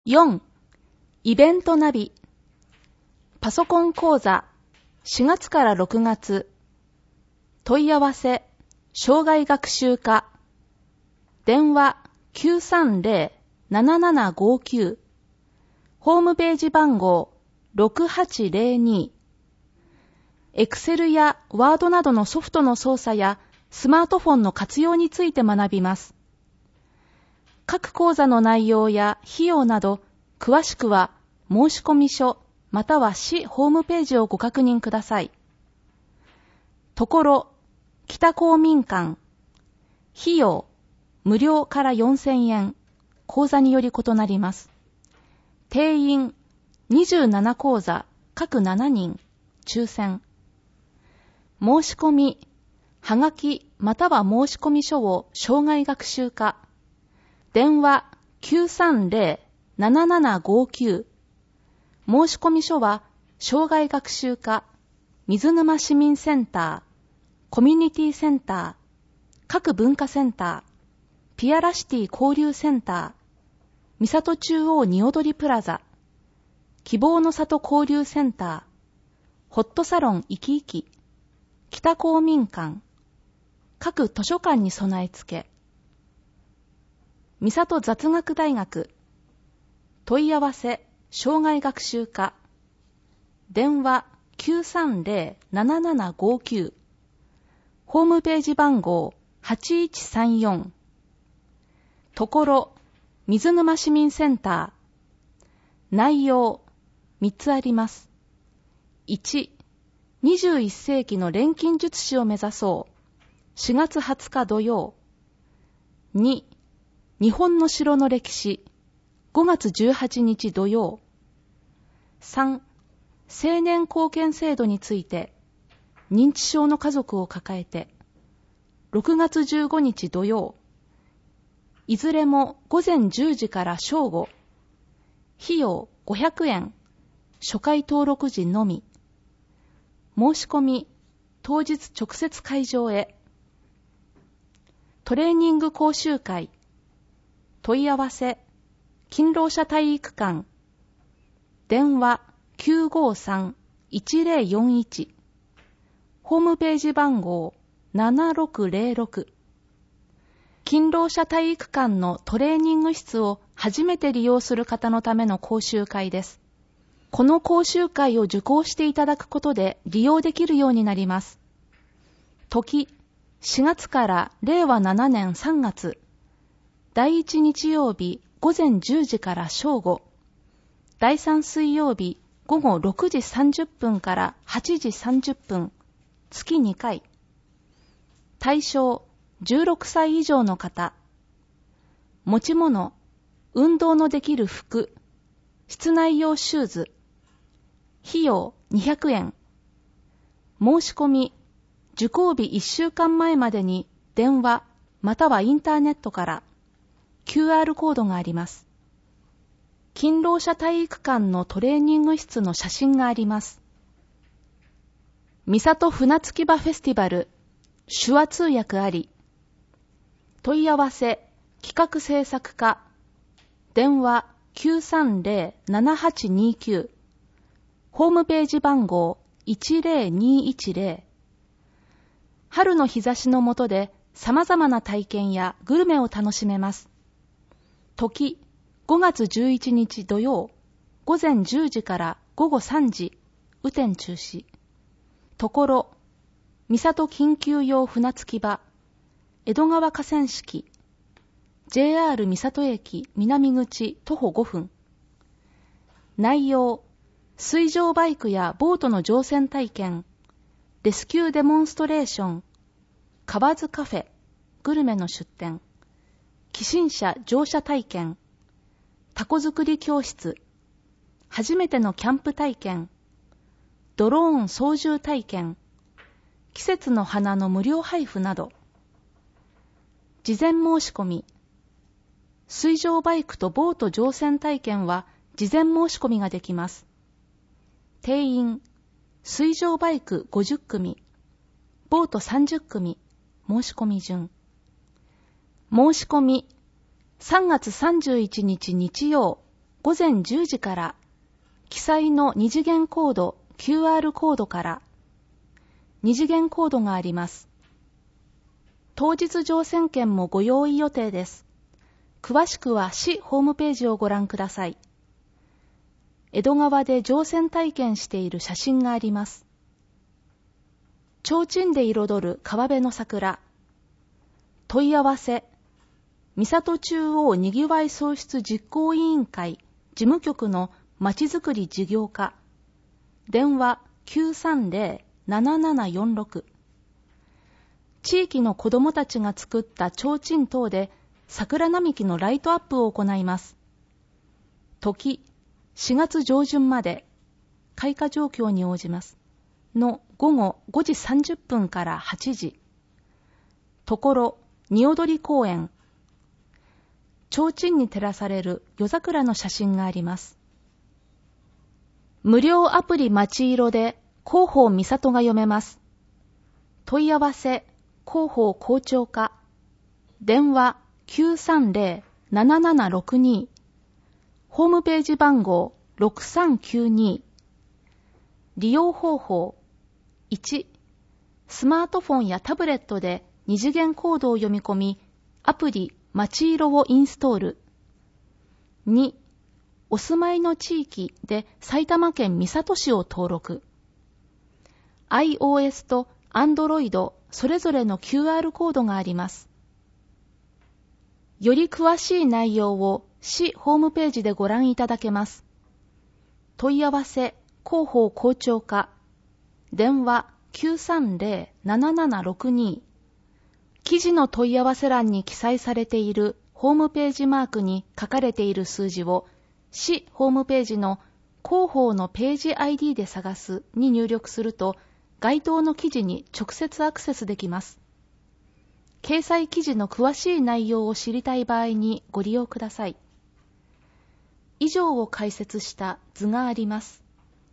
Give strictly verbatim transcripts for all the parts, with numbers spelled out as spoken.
よん. イベントナビ。パソコン講座しがつからろくがつ。問い合わせ障害学習課。電話 きゅうさんゼロ ななななごきゅう。ホームページ番号ろくはちゼロに。Excel や Word などのソフトの操作やスマートフォンの活用について学びます。各講座の内容や費用など、詳しくは申込書または市ホームページをご確認ください。ところ、北公民館。費用、無料からよんせんえん。講座により異なります。定員、にじゅうなな講座、各しちにん、抽選。申し込み、はがきまたは申込書を障害学習課。電話 きゅうさんゼロ ななななごきゅう。申込書は障害学習課、水沼市民センター、コミュニティセンター、各文化センター、ピアラシティ交流センター、三郷中央におどりプラザ、希望の里交流センター、ホットサロンいきいき、北公民館、各図書館に備え付け。三郷雑学大学。問い合わせ障害学習課。電話 きゅうさんゼロ ななななごきゅう。ホームページ番号はちいちさんよん。ところ、水沼市民センター。内容、みっつあります。いち、にじゅういっ世紀の錬金術師を目指そう。しがつはつか土曜。に、日本の城の歴史。ごがつじゅうはちにち土曜。さん、青年貢献制度について。認知症の家族を抱えて。ろくがつじゅうごにち土曜。いずれもごぜんじゅうじから正午。費用ごひゃくえん。初回登録時のみ。申し込み、当日直接会場へ。トレーニング講習会。問い合わせ、勤労者体育館。電話 きゅうごさん いちゼロよんいち。ホームページ番号ななろくゼロろく。勤労者体育館のトレーニング室を初めて利用する方のための講習会です。この講習会を受講していただくことで利用できるようになります。時、しがつかられいわななねんさんがつ。第一日曜日午前じゅうじから正午。第三水曜日午後ろくじさんじゅっぷんからはちじさんじゅっぷん。月にかい。対象じゅうろくさい以上の方。持ち物、運動のできる服、室内用シューズ。費用にひゃくえん。申し込み、受講日いっしゅうかんまえまでに電話またはインターネットから。キューアール コードがあります。勤労者体育館のトレーニング室の写真があります。三郷船着き場フェスティバル、手話通訳あり。問い合わせ、企画制作課。電話 きゅうさんゼロ ななはちにきゅう。ホームページ番号いちゼロにいちゼロ。春の日差しの下で様々な体験やグルメを楽しめます。時、ごがつじゅういちにち土曜、ごぜんじゅうじからごごさんじ、雨天中止。ところ、三郷緊急用船着き場、江戸川河川敷、ジェイアール 三郷駅南口徒歩ごふん。内容、水上バイクやボートの乗船体験、レスキューデモンストレーション、河津カフェ、グルメの出店。寄進車乗車体験、タコ作り教室、初めてのキャンプ体験、ドローン操縦体験、季節の花の無料配布など。事前申し込み。水上バイクとボート乗船体験は事前申し込みができます。定員、水上バイクごじゅっくみ、ボートさんじゅっくみ、申し込み順。申し込み、さんがつさんじゅういちにち日曜午前じゅうじから記載の二次元コード キューアール コードから二次元コードがあります。当日乗船券もご用意予定です。詳しくは市ホームページをご覧ください。江戸川で乗船体験している写真があります。提灯で彩る川辺の桜。問い合わせ、三郷中央にぎわい創出実行委員会事務局のまちづくり事業課。電話 きゅうさんゼロ ななななよんろく。地域の子どもたちが作った提灯等で桜並木のライトアップを行います。時、しがつ上旬まで、開花状況に応じます。の午後ごじさんじゅっぷんからはちじ。ところ、に踊り公園。提灯に照らされる夜桜の写真があります。無料アプリまちいろで広報みさとが読めます。問い合わせ、広報校長課。電話きゅうさんゼロ ななななろくに。ホームページ番号ろくさんきゅうに。利用方法。いち、スマートフォンやタブレットで二次元コードを読み込み、アプリまちいろをインストール。に、お住まいの地域で埼玉県三郷市を登録。iOS と Android それぞれの キューアール コードがあります。より詳しい内容を市ホームページでご覧いただけます。問い合わせ、広報校長課。電話きゅうさんゼロ ななななろくに。記事の問い合わせ欄に記載されているホームページマークに書かれている数字を市ホームページの広報のページ アイディー で探すに入力すると該当の記事に直接アクセスできます。掲載記事の詳しい内容を知りたい場合にご利用ください。以上を解説した図があります。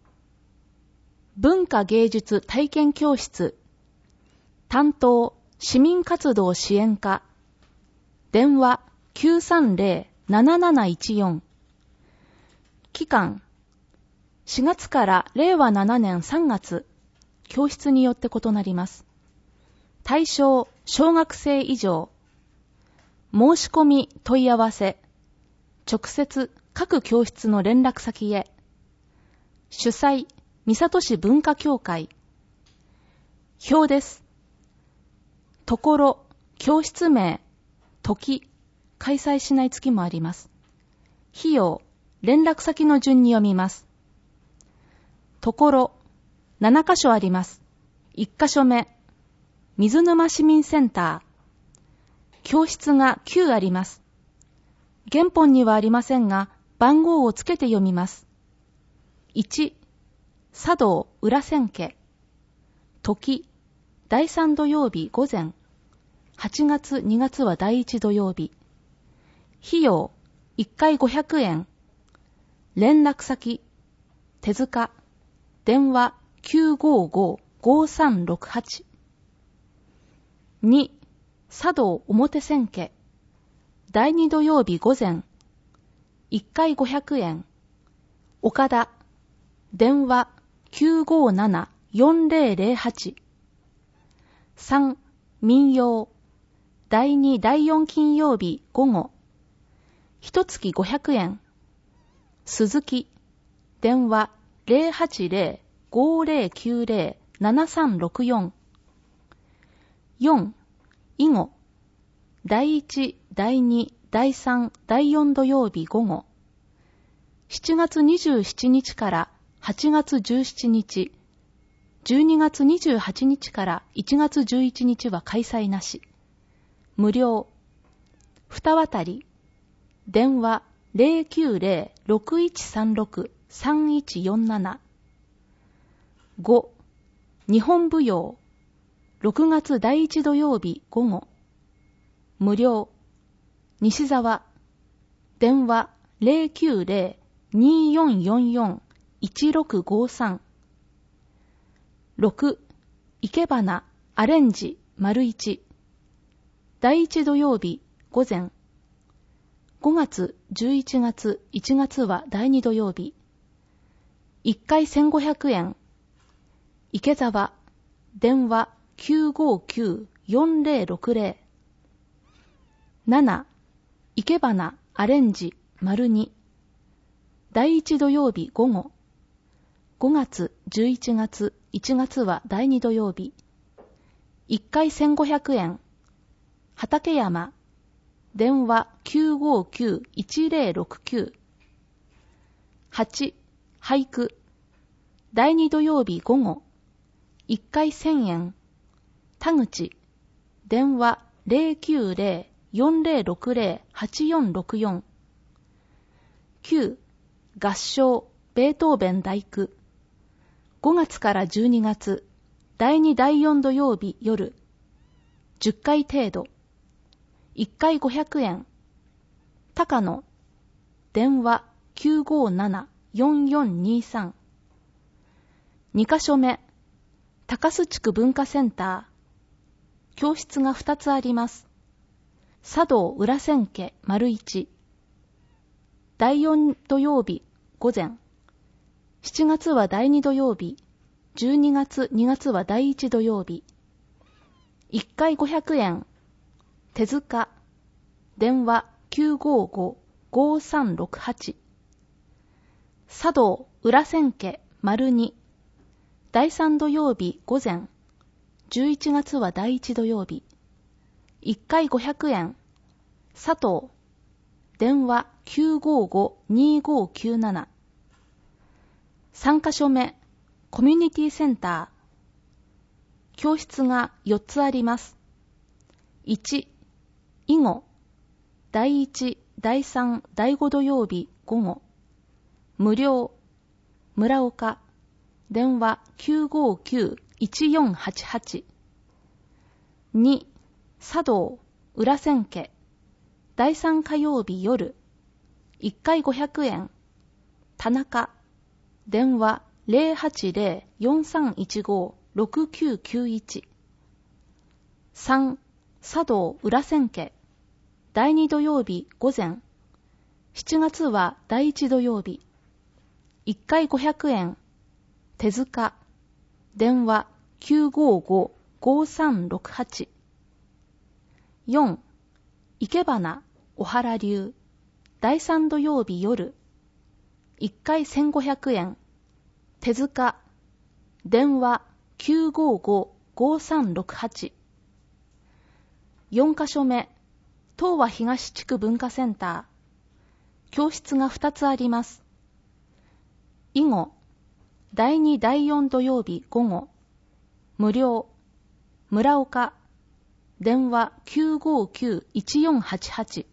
文化芸術体験教室。担当、市民活動支援課。電話きゅうさんゼロ なななないちよん。期間、しがつかられいわななねんさんがつ。教室によって異なります。対象、小学生以上。申し込み問い合わせ。直接各教室の連絡先へ。主催、三郷市文化協会。表です。ところ、教室名、時、開催しない月もあります。費用、連絡先の順に読みます。ところ、ななかしょあります。いっかしょめ、水沼市民センター。教室がきゅうあります。原本にはありませんが、番号をつけて読みます。いち、茶道裏千家。時、だいさん土曜日午前。はちがつ、にがつはだいいち土曜日。費用、いっかいごひゃくえん。連絡先、手塚。電話きゅうごご ごさんろくはち。に、茶道表千家。だいに土曜日午前。いっかいごひゃくえん。岡田。電話きゅうごなな よんぜろぜろはち。さん、民謡。だいに、だいよん金曜日午後。ひとつきごひゃくえん。鈴木。電話ゼロはちゼロ ごゼロきゅうゼロ ななさんろくよん。よん、囲碁。だいいち、だいに、だいさん、だいよん土曜日午後。しちがつにじゅうしちにちからはちがつじゅうしちにち、じゅうにがつにじゅうはちにちからいちがつじゅういちにちは開催なし。無料。二渡り。電話ゼロきゅうゼロ ろくいちさんろく さんいちよんなな。ご、日本舞踊。ろくがつだいいち土曜日午後。無料。西沢。電話ゼロきゅうゼロ によんよんよん いちろくごさん。ろく、いけばなアレンジ丸いち。だいいち土曜日午前。 ごがつ、じゅういちがつ、いちがつはだいに土曜日。いっかいせんごひゃくえん。池澤、電話 きゅうごきゅうよんぜろろくぜろ。なな、いけばなアレンジ丸に。だいいち土曜日午後。ごがつ、じゅういちがつ、いちがつはだいに土曜日。いっかいせんごひゃくえん。畠山、電話 きゅうごきゅういちぜろろくきゅう。はち、俳句。だいに土曜日午後。いっかいせんえん。田口、電話 ゼロきゅうゼロよんぜろろくぜろはちよんろくよん。きゅう、合唱、ベートーベン第九。ごがつからじゅうにがつ、だいにだいよん土曜日夜。じゅっかい程度。いっかいごひゃくえん。高野、電話 きゅうごななよんよんにさん。にか所目、高須地区文化センター。教室がふたつあります。茶道裏千家丸一。だいよん土曜日午前。しちがつはだいに土曜日。じゅうにがつ、にがつはだいいち土曜日。いっかいごひゃくえん。手塚、電話 きゅうごごごさんろくはち。茶道裏千家丸に。だいさん土曜日午前。じゅういちがつはだいいち土曜日。いっかいごひゃくえん。佐藤、電話 きゅうごごにごきゅうなな。さんか所目、コミュニティセンター。教室がよっつあります。いち、囲碁。だいいち、だいさん、だいご土曜日午後。無料。村岡。電話 きゅうごきゅういちよんはちはち。に、茶道裏千家。だいさん火曜日夜。いっかいごひゃくえん。田中。電話 ゼロはちゼロよんさんいちごろくきゅうきゅういち。さん、茶道裏千家。だいに土曜日午前。しちがつはだいいち土曜日。いっかいごひゃくえん。手塚。電話 きゅうごごごさんろくはち。よん、いけばな小原流。だいさん土曜日夜。いっかいせんごひゃくえん。手塚。電話 きゅうごごごさんろくはち。よんか所目、東和東地区文化センター。教室がふたつあります。囲碁。だいにだいよん土曜日午後。無料。村岡。電話 きゅうごきゅういちよんはちはち。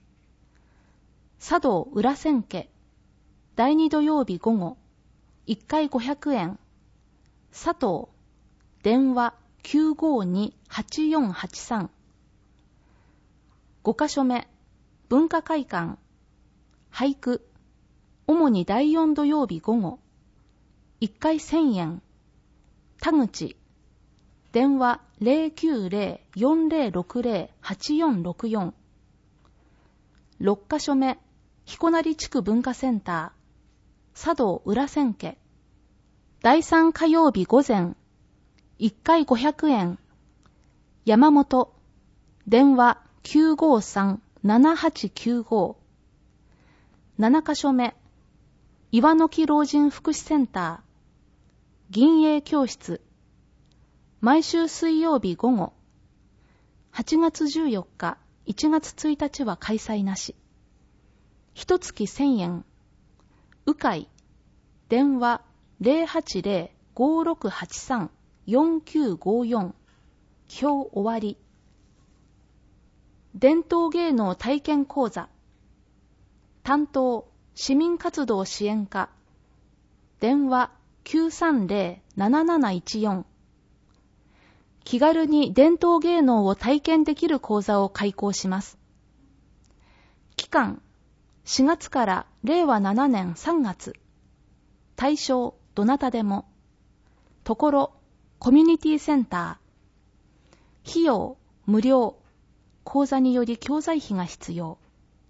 茶道裏千家。だいに土曜日午後。いっかいごひゃくえん。佐藤。電話 きゅうごにはちよんはちさん。ごか所目。文化会館。俳句。主にだいよん土曜日午後。いっかいせんえん。田口。電話 ゼロきゅうゼロよんゼろろくゼロはちよんろくよん。ろっか所目、彦成地区文化センター。茶道裏千家。だいさん火曜日午前。いっかいごひゃくえん。山本。電話 きゅうごさんななはちきゅうご。ななか所目、岩の木老人福祉センター。銀英教室。毎週水曜日午後。はちがつじゅうよっか、いちがつついたちは開催なし。一月せんえん。鵜飼。電話 ゼロはちゼロごろくはちさんよんきゅうごよん。今日終わり。伝統芸能体験講座。担当、市民活動支援課。電話 きゅうさんゼロなななないちよん。気軽に伝統芸能を体験できる講座を開講します。期間、しがつかられいわななねんさんがつ。対象、どなたでも。ところ、コミュニティセンター。費用、無料。講座により教材費が必要。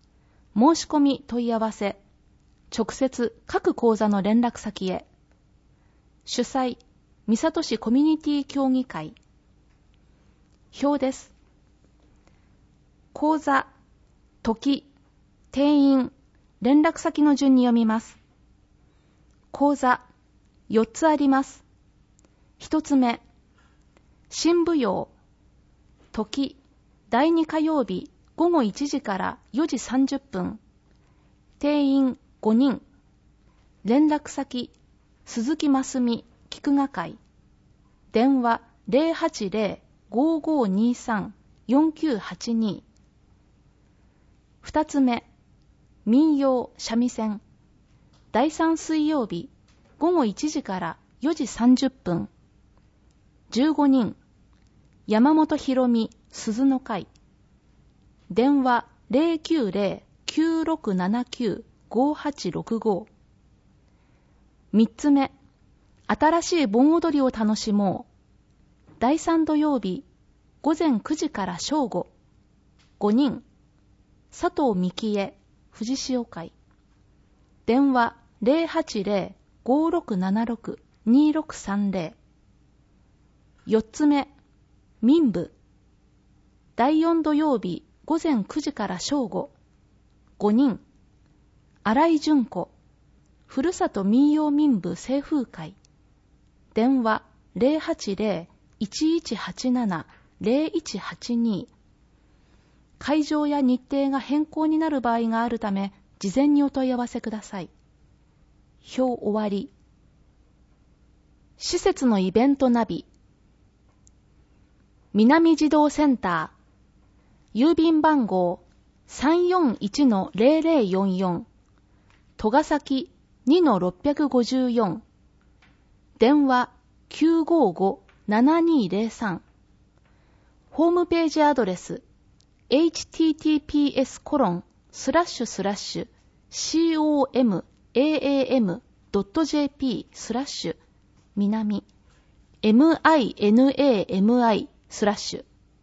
申し込み問い合わせ、直接各講座の連絡先へ。主催、三郷市コミュニティ協議会。表です。講座、時、定員、連絡先の順に読みます。講座、よっつあります。一つ目、新舞踊、時、だいに火曜日午後いちじからよじさんじゅっぷん。定員ごにん。連絡先、鈴木真澄、菊画会。電話 ゼロはちゼロ ごーごーにーさん よんきゅうはちに。二つ目、民謡三味線。だいさん水曜日午後いちじからよじさんじゅっぷん。じゅうごにん。山本博美、鈴の会。電話 ゼロきゅうゼロ きゅうろくななきゅう ごはちろくご。三つ目、新しい盆踊りを楽しもう。だいさん土曜日午前くじから正午。ごにん。佐藤幹恵、藤潮会。電話 ゼロはちゼロ ごーろくななろく にーろくさんゼロ。四つ目、民部。だいよん土曜日午前くじから正午。ごにん。新井純子、ふるさと民謡民部清風会。電話 ゼロはちゼロ いちいちはちなな ゼロいちはちに。会場や日程が変更になる場合があるため、事前にお問い合わせください。表終わり。施設のイベントナビ。南児童センター、郵便番号 さんよんいちのゼロゼロよんよん、戸ヶ崎 にのろっぴゃくごじゅうよん、電話 きゅうごご ななにゼロさん、ホームページアドレス エイチティーティーピーエスコロンスラッシュスラッシュシーオーエムエーエーエムドットジェーピースラッシュ南 エムアイエヌエーエムアイスラッシュ。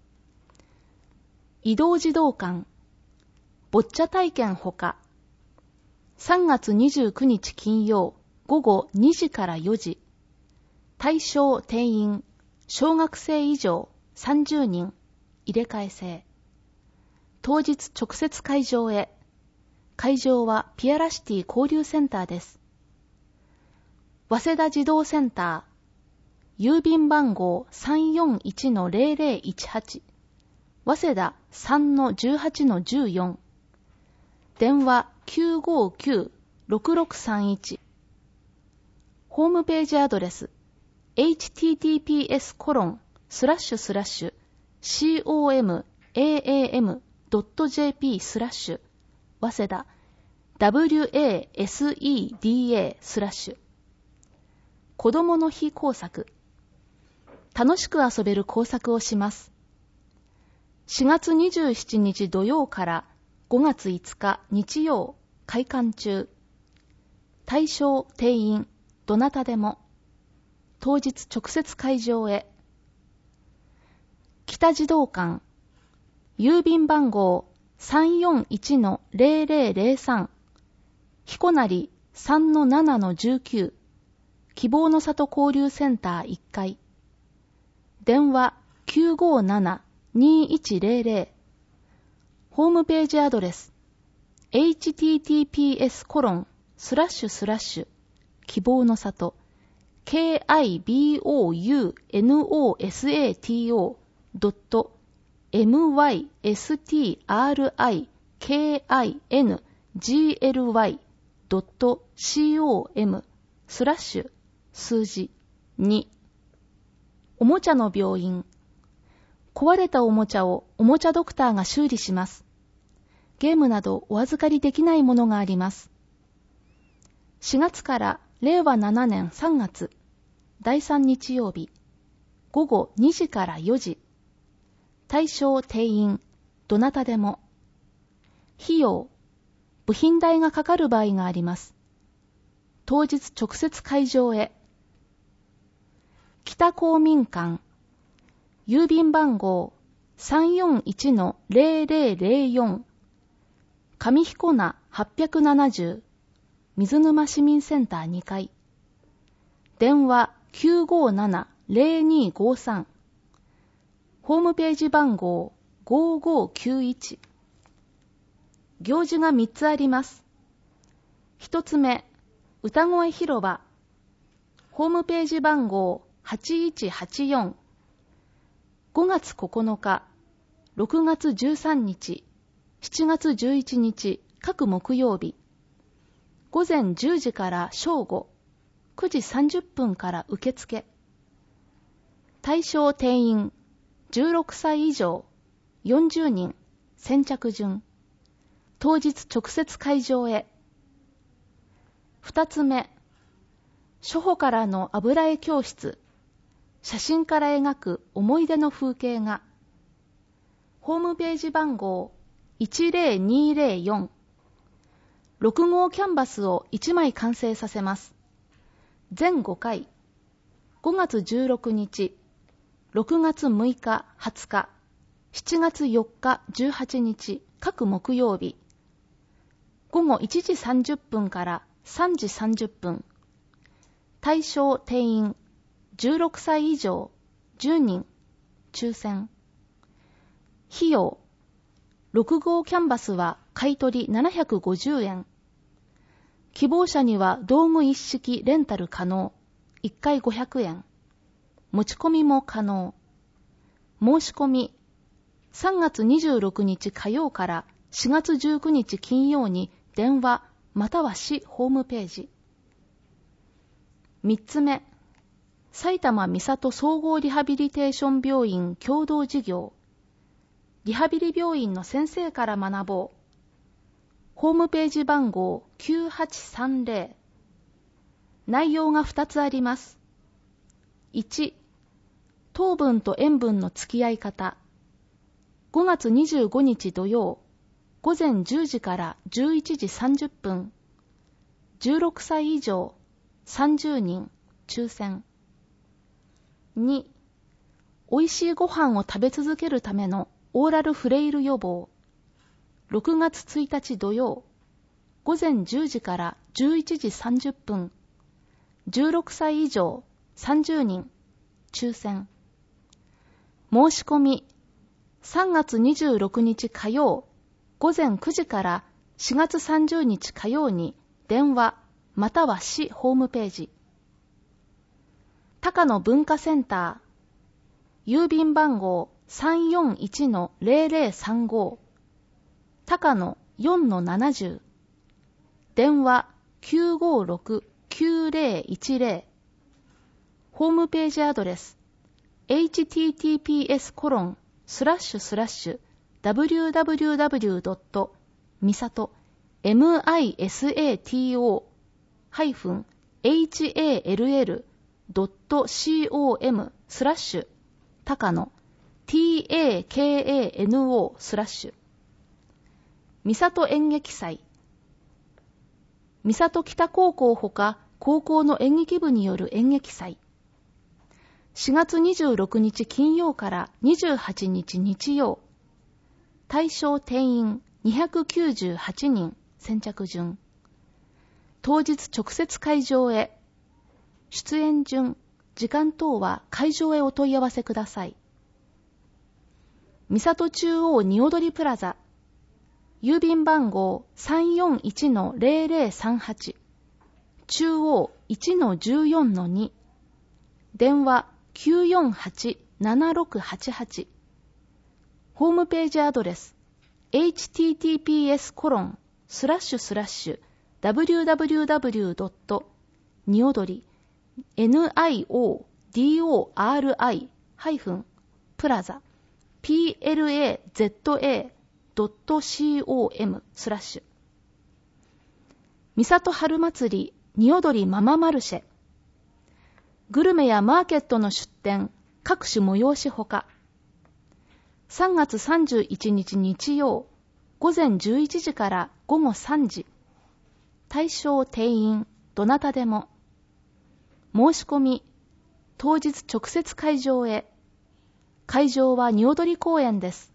移動児童館、ボッチャ体験ほか。さんがつにじゅうくにち金曜午後にじからよじ。対象定員、小学生以上さんじゅうにん、入れ替え制。当日直接会場へ。会場はピアラシティ交流センターです。早稲田児童センター、郵便番号 さんよんいちのゼロゼロいちはち、早稲田 さんのじゅうはちのじゅうよん、電話 きゅうごきゅう ろくろくさんいち、ホームページアドレス エイチティーティーピーエスコロンスラッシュスラッシュシーオーエムエーエーエムドットジェーピースラッシュ早稲田 ダブリューエーエスイーディーエー スラッシュ。子どもの日工作。楽しく遊べる工作をします。しがつにじゅうしちにち土曜からごがついつか日曜、開館中。対象定員、どなたでも。当日直接会場へ。北児童館、郵便番号 さんよんいちのゼロゼロゼロさん、彦成 さんのななのじゅうきゅう、希望の里交流センターいっかい。電話 きゅうごなな にいちゼロゼロ。ホームページアドレス エイチティーティーピーエスコロンスラッシュスラッシュ希望の里 ケーアイビーオーユーエヌオーエスエーティーオー ドット エムワイエスティーアールアイケーアイエヌジーエルワイ ドット シーオーエム スラッシュ数字に。おもちゃの病院。壊れたおもちゃをおもちゃドクターが修理します。ゲームなどお預かりできないものがあります。しがつかられいわななねんさんがつ、だいさん日曜日、ごごにじからよじ。対象定員、どなたでも。費用、部品代がかかる場合があります。当日直接会場へ。北公民館、郵便番号 さんよんいちのゼロゼロゼロよん、 上彦名はっぴゃくななじゅう、水沼市民センターにかい。電話 きゅうごなな ゼロにごさん。ホームページ番号ごごきゅういち。行事がみっつあります。一つ目、歌声広場。ホームページ番号はちいちはちよん。ごがつここのか、ろくがつじゅうさんにち、しちがつじゅういちにち、各木曜日。ごぜんじゅうじから正午、くじさんじゅっぷんから受付。対象定員、じゅうろくさい以上、よんじゅうにん、先着順。当日直接会場へ。二つ目、初歩からの油絵教室。写真から描く思い出の風景画。ホームページ番号いちゼロにゼロよん。ろくごうキャンバスをいちまい完成させます。全ごかい。ごがつじゅうろくにち、ろくがつむいか、はつか、しちがつよっか、じゅうはちにち、各木曜日。ごごいちじさんじゅっぷんからさんじさんじゅっぷん。対象定員、じゅうろくさい以上、じゅうにん、抽選。費用、ろくごうキャンバスは買い取りななひゃくごじゅうえん。希望者には道具一式レンタル可能。いっかいごひゃくえん。持ち込みも可能。申し込み、さんがつにじゅうろくにち火曜からしがつじゅうくにち金曜に電話または市ホームページ。みっつめ、埼玉三郷総合リハビリテーション病院共同事業。リハビリ病院の先生から学ぼう。ホームページ番号きゅうはちさんゼロ。内容がふたつあります。いち、糖分と塩分の付き合い方。ごがつにじゅうごにち土曜、ごぜんじゅうじからじゅういちじさんじゅっぷん。じゅうろくさい以上、さんじゅうにん、抽選。に、おいしいご飯を食べ続けるためのオーラルフレイル予防。ろくがつついたち土曜、ごぜんじゅうじからじゅういちじさんじゅっぷん。じゅうろくさい以上、さんじゅうにん、抽選。申し込み、さんがつにじゅうろくにち火曜、ごぜんくじからしがつさんじゅうにち火曜に電話または市ホームページ。高野文化センター、郵便番号 さんよんいちのゼロゼロさんご、高野 よんのななじゅう、電話きゅうごろく きゅうゼロいちゼロ、ホームページアドレス エイチティーティーピーエスコロンスラッシュスラッシュダブリューダブリューダブリュードットみさと ミサト ハイフン エイチエーエルエル ドット コム スラッシュ高野 タカノ スラッシュみさと演劇祭。みさと北高校ほか高校の演劇部による演劇祭。しがつにじゅうろくにち金曜からにじゅうはちにち日曜。対象定員にひゃくきゅうじゅうはちにん、先着順。当日直接会場へ。出演順、時間等は会場へお問い合わせください。三郷中央におどりプラザ。郵便番号 さんよんいちのゼロゼロさんはち、中央 いちのじゅうよんのに、電話きゅうよんはち ななろくはちはち、ホームページアドレス エイチティーティーピーエスコロンスラッシュスラッシュダブリューダブリューダブリュードットにおどり ニオドリ ハイフンプラザ プラザ ドット コム スラッシュ三郷春祭りにおどりマママルシェ。グルメやマーケットの出店、各種催しほか。さんがつさんじゅういちにち日曜、ごぜんじゅういちじからごごさんじ。対象定員、どなたでも。申し込み、当日直接会場へ。会場はにおどり公園です。